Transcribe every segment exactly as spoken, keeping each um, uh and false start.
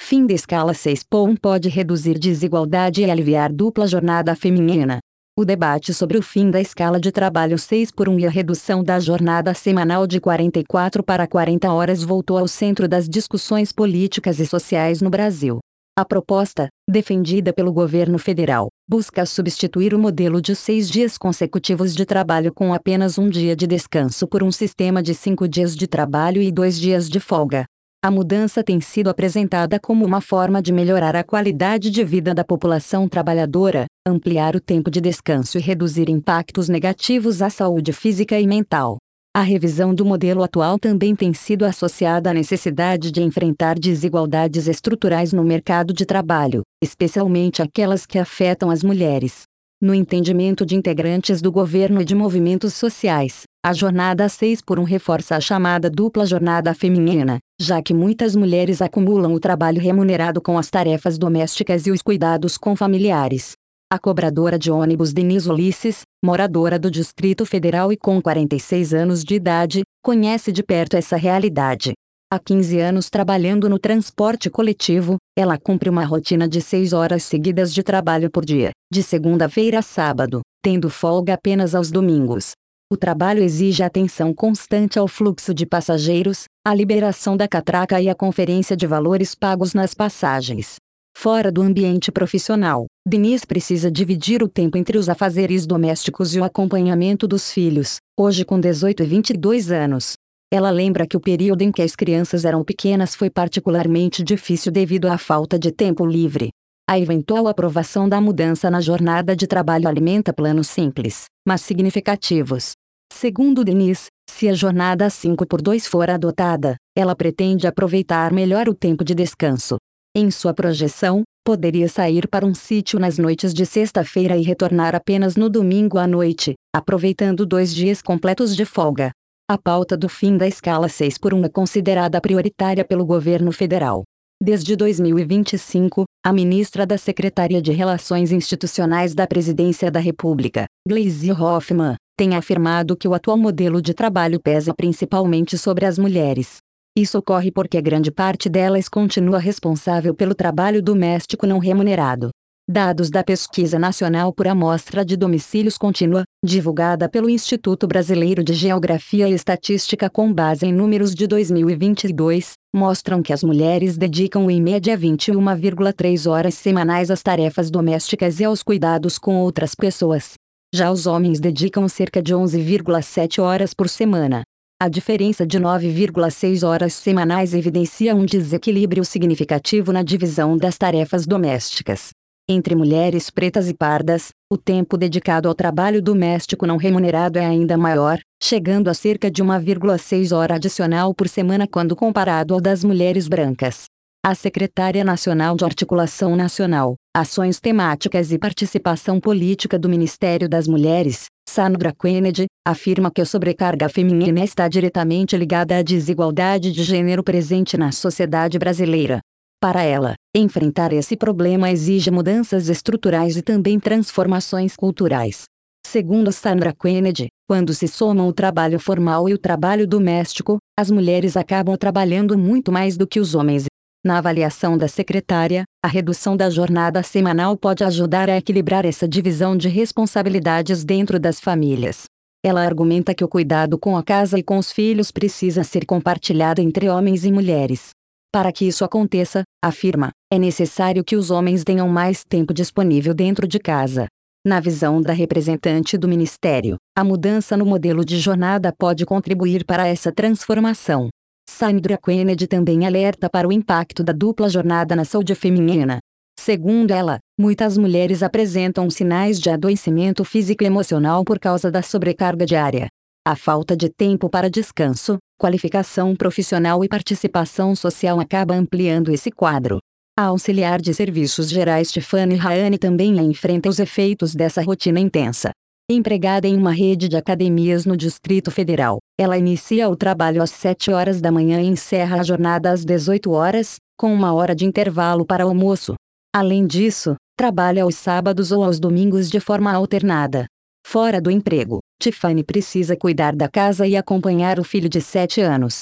Fim da escala seis ponto um pode reduzir desigualdade e aliviar dupla jornada feminina. O debate sobre o fim da escala de trabalho seis por um e a redução da jornada semanal de quarenta e quatro para quarenta horas voltou ao centro das discussões políticas e sociais no Brasil. A proposta, defendida pelo governo federal, busca substituir o modelo de seis dias consecutivos de trabalho com apenas um dia de descanso por um sistema de cinco dias de trabalho e dois dias de folga. A mudança tem sido apresentada como uma forma de melhorar a qualidade de vida da população trabalhadora, ampliar o tempo de descanso e reduzir impactos negativos à saúde física e mental. A revisão do modelo atual também tem sido associada à necessidade de enfrentar desigualdades estruturais no mercado de trabalho, especialmente aquelas que afetam as mulheres. No entendimento de integrantes do governo e de movimentos sociais, a jornada seis por um reforça a chamada dupla jornada feminina, já que muitas mulheres acumulam o trabalho remunerado com as tarefas domésticas e os cuidados com familiares. A cobradora de ônibus Denise Ulisses, moradora do Distrito Federal e com quarenta e seis anos de idade, conhece de perto essa realidade. Há quinze anos trabalhando no transporte coletivo, ela cumpre uma rotina de seis horas seguidas de trabalho por dia, de segunda-feira a sábado, tendo folga apenas aos domingos. O trabalho exige atenção constante ao fluxo de passageiros, a liberação da catraca e a conferência de valores pagos nas passagens. Fora do ambiente profissional, Denise precisa dividir o tempo entre os afazeres domésticos e o acompanhamento dos filhos, hoje com dezoito e vinte e dois anos. Ela lembra que o período em que as crianças eram pequenas foi particularmente difícil devido à falta de tempo livre. A eventual aprovação da mudança na jornada de trabalho alimenta planos simples, mas significativos. Segundo Denise, se a jornada cinco por dois for adotada, ela pretende aproveitar melhor o tempo de descanso. Em sua projeção, poderia sair para um sítio nas noites de sexta-feira e retornar apenas no domingo à noite, aproveitando dois dias completos de folga. A pauta do fim da escala seis por um é considerada prioritária pelo governo federal. Desde dois mil e vinte e cinco, a ministra da Secretaria de Relações Institucionais da Presidência da República, Gleisi Hoffmann, tem afirmado que o atual modelo de trabalho pesa principalmente sobre as mulheres. Isso ocorre porque grande parte delas continua responsável pelo trabalho doméstico não remunerado. Dados da Pesquisa Nacional por Amostra de Domicílios Contínua, divulgada pelo Instituto Brasileiro de Geografia e Estatística com base em números de dois mil e vinte e dois, mostram que as mulheres dedicam em média vinte e uma vírgula três horas semanais às tarefas domésticas e aos cuidados com outras pessoas. Já os homens dedicam cerca de onze vírgula sete horas por semana. A diferença de nove vírgula seis horas semanais evidencia um desequilíbrio significativo na divisão das tarefas domésticas. Entre mulheres pretas e pardas, o tempo dedicado ao trabalho doméstico não remunerado é ainda maior, chegando a cerca de uma vírgula seis hora adicional por semana quando comparado ao das mulheres brancas. A secretária nacional de Articulação Nacional, Ações Temáticas e Participação Política do Ministério das Mulheres, Sandra Kennedy, afirma que a sobrecarga feminina está diretamente ligada à desigualdade de gênero presente na sociedade brasileira. Para ela, enfrentar esse problema exige mudanças estruturais e também transformações culturais. Segundo Sandra Kennedy, quando se somam o trabalho formal e o trabalho doméstico, as mulheres acabam trabalhando muito mais do que os homens. Na avaliação da secretária, a redução da jornada semanal pode ajudar a equilibrar essa divisão de responsabilidades dentro das famílias. Ela argumenta que o cuidado com a casa e com os filhos precisa ser compartilhado entre homens e mulheres. Para que isso aconteça, afirma, é necessário que os homens tenham mais tempo disponível dentro de casa. Na visão da representante do Ministério, a mudança no modelo de jornada pode contribuir para essa transformação. Sandra Kennedy também alerta para o impacto da dupla jornada na saúde feminina. Segundo ela, muitas mulheres apresentam sinais de adoecimento físico e emocional por causa da sobrecarga diária. A falta de tempo para descanso, qualificação profissional e participação social acaba ampliando esse quadro. A auxiliar de serviços gerais Tiffany Raani também enfrenta os efeitos dessa rotina intensa. Empregada em uma rede de academias no Distrito Federal, ela inicia o trabalho às sete horas da manhã e encerra a jornada às dezoito horas, com uma hora de intervalo para almoço. Além disso, trabalha aos sábados ou aos domingos de forma alternada. Fora do emprego, Tiffany precisa cuidar da casa e acompanhar o filho de sete anos.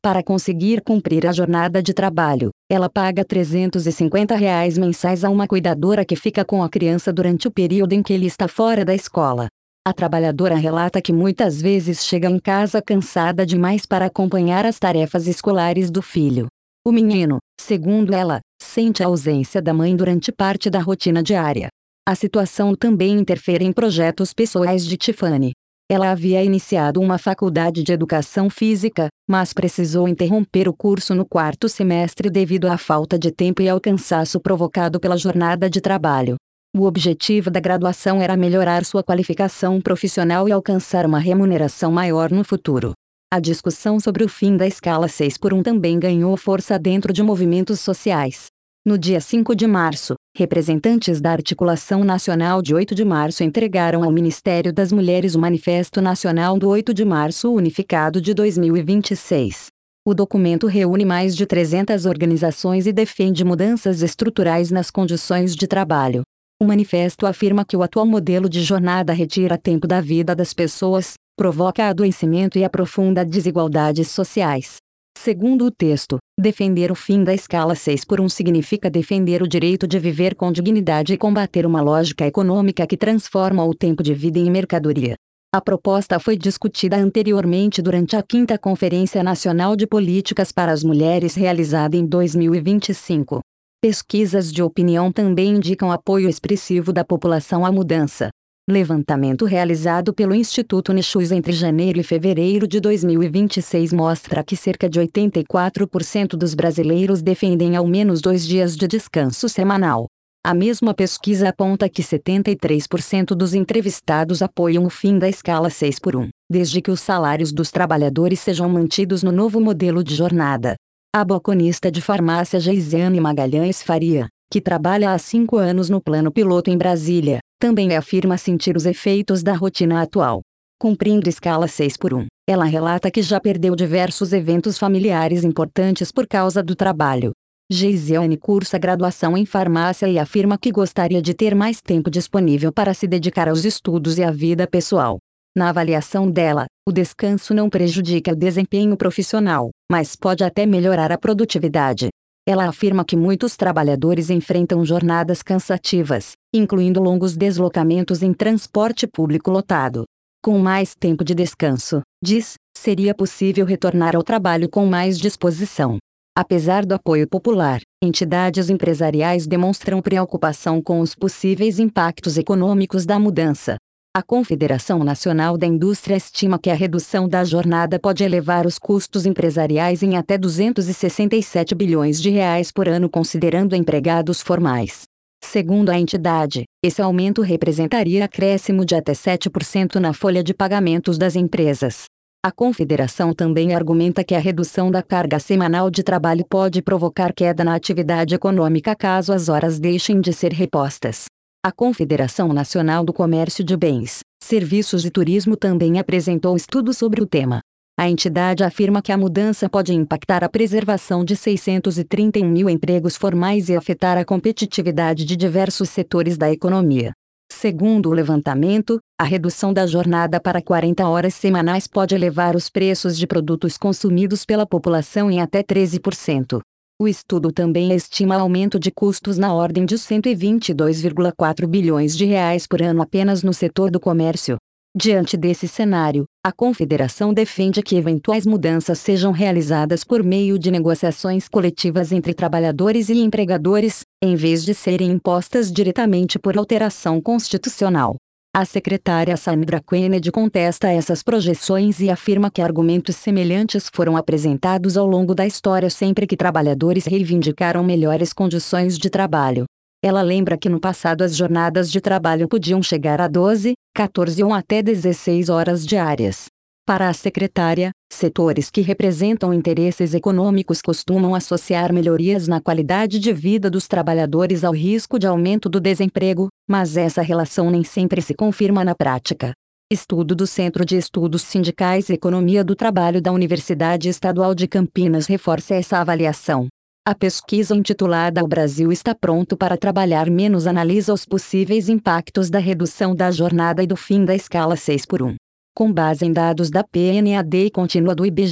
Para conseguir cumprir a jornada de trabalho, ela paga trezentos e cinquenta reais mensais a uma cuidadora que fica com a criança durante o período em que ele está fora da escola. A trabalhadora relata que muitas vezes chega em casa cansada demais para acompanhar as tarefas escolares do filho. O menino, segundo ela, sente a ausência da mãe durante parte da rotina diária. A situação também interfere em projetos pessoais de Tiffany. Ela havia iniciado uma faculdade de educação física, mas precisou interromper o curso no quarto semestre devido à falta de tempo e ao cansaço provocado pela jornada de trabalho. O objetivo da graduação era melhorar sua qualificação profissional e alcançar uma remuneração maior no futuro. A discussão sobre o fim da escala seis por um também ganhou força dentro de movimentos sociais. No dia cinco de março, representantes da Articulação Nacional de oito de março entregaram ao Ministério das Mulheres o Manifesto Nacional do oito de março Unificado de dois mil e vinte e seis. O documento reúne mais de trezentas organizações e defende mudanças estruturais nas condições de trabalho. O manifesto afirma que o atual modelo de jornada retira tempo da vida das pessoas, provoca adoecimento e aprofunda desigualdades sociais. Segundo o texto, defender o fim da escala seis por um significa defender o direito de viver com dignidade e combater uma lógica econômica que transforma o tempo de vida em mercadoria. A proposta foi discutida anteriormente durante a quinta Conferência Nacional de Políticas para as Mulheres realizada em dois mil e vinte e cinco. Pesquisas de opinião também indicam apoio expressivo da população à mudança. Levantamento realizado pelo Instituto Nexus entre janeiro e fevereiro de dois mil e vinte e seis mostra que cerca de oitenta e quatro por cento dos brasileiros defendem ao menos dois dias de descanso semanal. A mesma pesquisa aponta que setenta e três por cento dos entrevistados apoiam o fim da escala seis por um, desde que os salários dos trabalhadores sejam mantidos no novo modelo de jornada. A balconista de farmácia Geisiane Magalhães Faria, que trabalha há cinco anos no plano piloto em Brasília, também afirma sentir os efeitos da rotina atual. Cumprindo escala seis por um, ela relata que já perdeu diversos eventos familiares importantes por causa do trabalho. Geisiane cursa graduação em farmácia e afirma que gostaria de ter mais tempo disponível para se dedicar aos estudos e à vida pessoal. Na avaliação dela, o descanso não prejudica o desempenho profissional, mas pode até melhorar a produtividade. Ela afirma que muitos trabalhadores enfrentam jornadas cansativas, incluindo longos deslocamentos em transporte público lotado. Com mais tempo de descanso, diz, seria possível retornar ao trabalho com mais disposição. Apesar do apoio popular, entidades empresariais demonstram preocupação com os possíveis impactos econômicos da mudança. A Confederação Nacional da Indústria estima que a redução da jornada pode elevar os custos empresariais em até duzentos e sessenta e sete bilhões de reais por ano considerando empregados formais. Segundo a entidade, esse aumento representaria acréscimo de até sete por cento na folha de pagamentos das empresas. A Confederação também argumenta que a redução da carga semanal de trabalho pode provocar queda na atividade econômica caso as horas deixem de ser repostas. A Confederação Nacional do Comércio de Bens, Serviços e Turismo também apresentou estudo sobre o tema. A entidade afirma que a mudança pode impactar a preservação de seiscentos e trinta e um mil empregos formais e afetar a competitividade de diversos setores da economia. Segundo o levantamento, a redução da jornada para quarenta horas semanais pode elevar os preços de produtos consumidos pela população em até treze por cento. O estudo também estima aumento de custos na ordem de cento e vinte e dois vírgula quatro bilhões de reais por ano apenas no setor do comércio. Diante desse cenário, a Confederação defende que eventuais mudanças sejam realizadas por meio de negociações coletivas entre trabalhadores e empregadores, em vez de serem impostas diretamente por alteração constitucional. A secretária Sandra Kennedy contesta essas projeções e afirma que argumentos semelhantes foram apresentados ao longo da história sempre que trabalhadores reivindicaram melhores condições de trabalho. Ela lembra que no passado as jornadas de trabalho podiam chegar a doze, quatorze ou até dezesseis horas diárias. Para a secretária, setores que representam interesses econômicos costumam associar melhorias na qualidade de vida dos trabalhadores ao risco de aumento do desemprego, mas essa relação nem sempre se confirma na prática. Estudo do Centro de Estudos Sindicais e Economia do Trabalho da Universidade Estadual de Campinas reforça essa avaliação. A pesquisa intitulada O Brasil está pronto para trabalhar menos analisa os possíveis impactos da redução da jornada e do fim da escala seis por um. Com base em dados da P N A D e contínua do I B G E,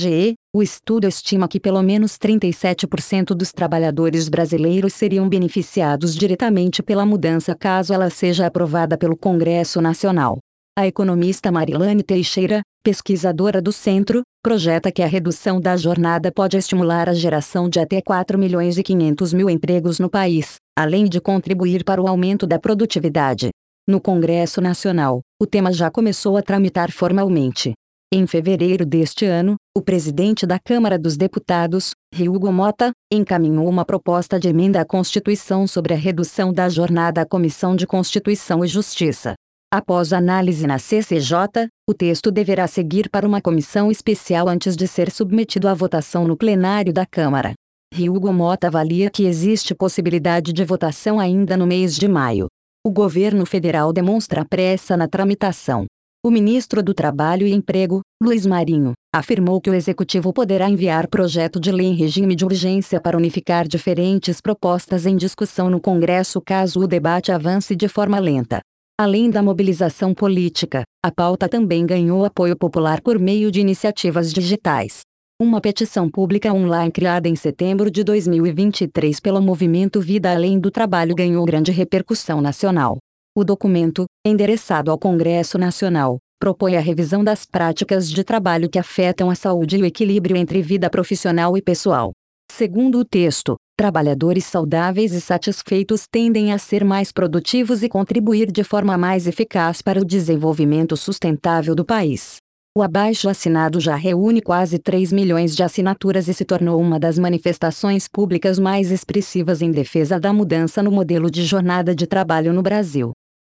O estudo estima que pelo menos trinta e sete por cento dos trabalhadores brasileiros seriam beneficiados diretamente pela mudança caso ela seja aprovada pelo Congresso Nacional. A economista Marilane Teixeira, pesquisadora do Centro, projeta que a redução da jornada pode estimular a geração de até quatro milhões e quinhentos mil empregos no país, além de contribuir para o aumento da produtividade. No Congresso Nacional, o tema já começou a tramitar formalmente. Em fevereiro deste ano, o presidente da Câmara dos Deputados, Hugo Mota, encaminhou uma proposta de emenda à Constituição sobre a redução da jornada à Comissão de Constituição e Justiça. Após análise na C C J, o texto deverá seguir para uma comissão especial antes de ser submetido à votação no plenário da Câmara. Hugo Mota avalia que existe possibilidade de votação ainda no mês de maio. O governo federal demonstra pressa na tramitação. O ministro do Trabalho e Emprego, Luiz Marinho, afirmou que o executivo poderá enviar projeto de lei em regime de urgência para unificar diferentes propostas em discussão no Congresso caso o debate avance de forma lenta. Além da mobilização política, a pauta também ganhou apoio popular por meio de iniciativas digitais. Uma petição pública online criada em setembro de dois mil e vinte e três pelo movimento Vida Além do Trabalho ganhou grande repercussão nacional. O documento, endereçado ao Congresso Nacional, propõe a revisão das práticas de trabalho que afetam a saúde e o equilíbrio entre vida profissional e pessoal. Segundo o texto, trabalhadores saudáveis e satisfeitos tendem a ser mais produtivos e contribuir de forma mais eficaz para o desenvolvimento sustentável do país. O abaixo-assinado já reúne quase três milhões de assinaturas e se tornou uma das manifestações públicas mais expressivas em defesa da mudança no modelo de jornada de trabalho no Brasil.